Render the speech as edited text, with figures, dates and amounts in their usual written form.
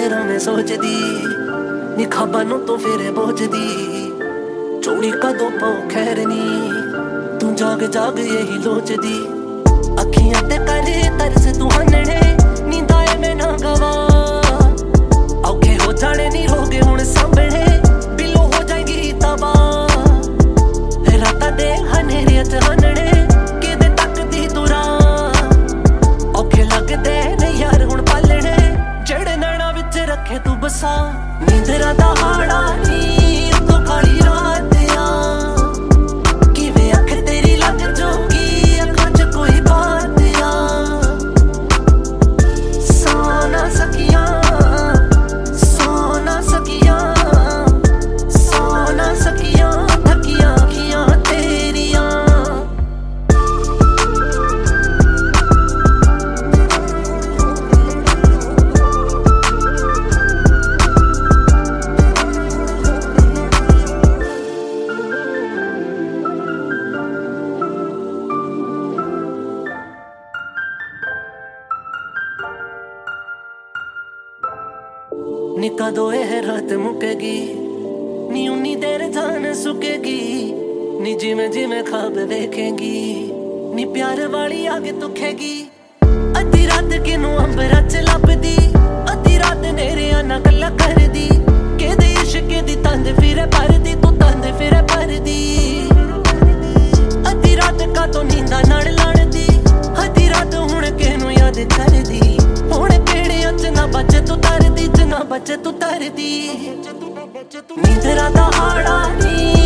तेरा मैं सोचदी नी खाबा नू तो फेरे बोझदी चोरी कदों पाओ खैर नी तू जाग जाग यही लोचदी अखियां ते करे तरस तू हनने नींदा ए मैं ना गवा औखे हो जाने नी रोगे हुण सांभणे बिलो हो जाएगी तबाह रातां दे हनेरे च हनने किदे तक दी तुरा औखे लगदे ने यार हुण पालणे जेड़े नैना विच रखे तू बसा नींदरां दा हाड़ा नी उतों काली रात आ किवें अख तेरी लग जोगी अखां च कोई बात आ सो ना सकियां थकियां अखियां तेरियां नी कदों यह रात मुकेगी नी उन्नी देर जान सुकेगी नी जिमें जिमें ख्वाब देखेगी नी प्यार वाली आगे दुखेगी अद्धी रात किनू अंबरा च लभदी अद्धी रात नेरे आना गल्ला करदी केदे इश्क दी तंद फिरे भरदी तू तंद फिरे भरदी अद्धी रात का तो नींदा नाल लड़दी अद्धी रात हुण किनू याद करदी हुण केड़े अच ना बचे तू तरदी च ना बचे तू तरदी नींदरां दा हाड़ा नी